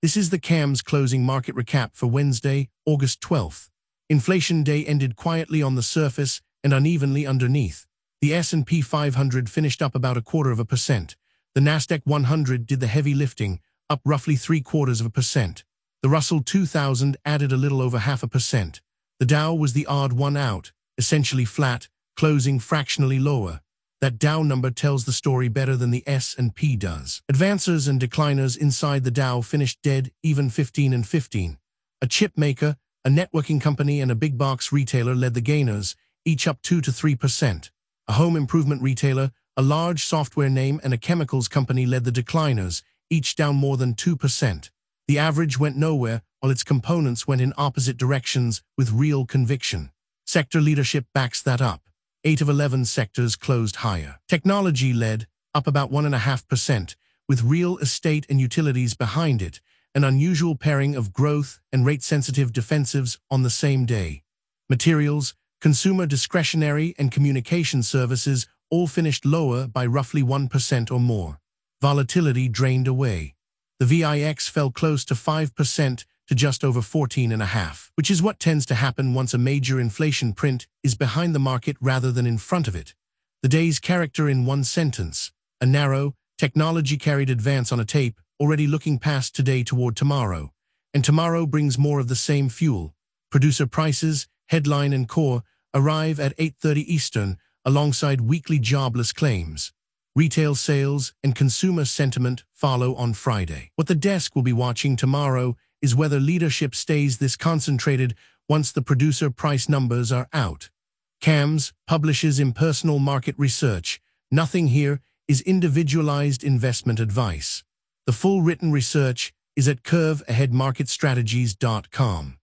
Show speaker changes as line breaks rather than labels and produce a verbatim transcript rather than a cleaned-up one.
This is the C A M's closing market recap for Wednesday, August twelfth. Inflation day ended quietly on the surface and unevenly underneath. The S and P five hundred finished up about a quarter of a percent. The Nasdaq one hundred did the heavy lifting, up roughly three quarters of a percent. The Russell two thousand added a little over half a percent. The Dow was the odd one out, essentially flat, closing fractionally lower. That Dow number tells the story better than the S and P does. Advancers and decliners inside the Dow finished dead, even fifteen and fifteen. A chip maker, a networking company, and a big box retailer led the gainers, each up two to three percent. A home improvement retailer, a large software name, and a chemicals company led the decliners, each down more than two percent. The average went nowhere, while its components went in opposite directions with real conviction. Sector leadership backs that up. Eight of eleven sectors closed higher. Technology led, up about one point five percent, with real estate and utilities behind it, an unusual pairing of growth and rate-sensitive defensives on the same day. Materials, consumer discretionary, and communication services all finished lower by roughly one percent or more. Volatility drained away. The V I X fell close to five percent to just over fourteen and a half, which is what tends to happen once a major inflation print is behind the market rather than in front of it. The day's character in one sentence: a narrow, technology-carried advance on a tape, already looking past today toward tomorrow. And tomorrow brings more of the same fuel. Producer prices, headline and core, arrive at eight thirty Eastern, alongside weekly jobless claims. Retail sales and consumer sentiment follow on Friday. What the desk will be watching tomorrow is whether leadership stays this concentrated once the producer price numbers are out. C A Ms publishes impersonal market research. Nothing here is individualized investment advice. The full written research is at curve ahead market strategies dot com.